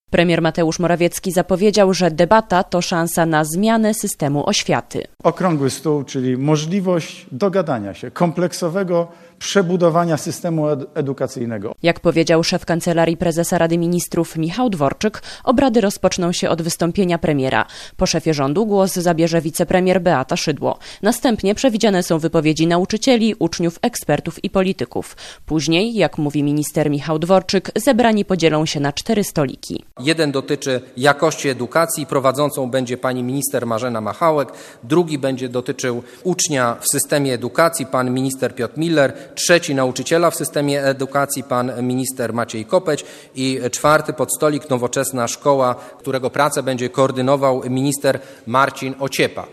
Premier Mateusz Morawiecki zapowiedział, że debata to szansa na zmianę systemu oświaty. Okrągły stół, czyli możliwość dogadania się, kompleksowego przebudowania systemu edukacyjnego. Jak powiedział szef Kancelarii Prezesa Rady Ministrów Michał Dworczyk, obrady rozpoczną się od wystąpienia premiera. Po szefie rządu głos zabierze wicepremier Beata Szydło. Następnie przewidziane są wypowiedzi nauczycieli, uczniów, ekspertów i polityków. Później, jak mówi minister Michał Dworczyk, zebrani podzielą się na 4 stoliki. Jeden dotyczy jakości edukacji, prowadzącą będzie pani minister Marzena Machałek, drugi będzie dotyczył ucznia w systemie edukacji, pan minister Piotr Miller, trzeci nauczyciela w systemie edukacji, pan minister Maciej Kopeć i 4. podstolik Nowoczesna Szkoła, którego pracę będzie koordynował minister Marcin Ociepa.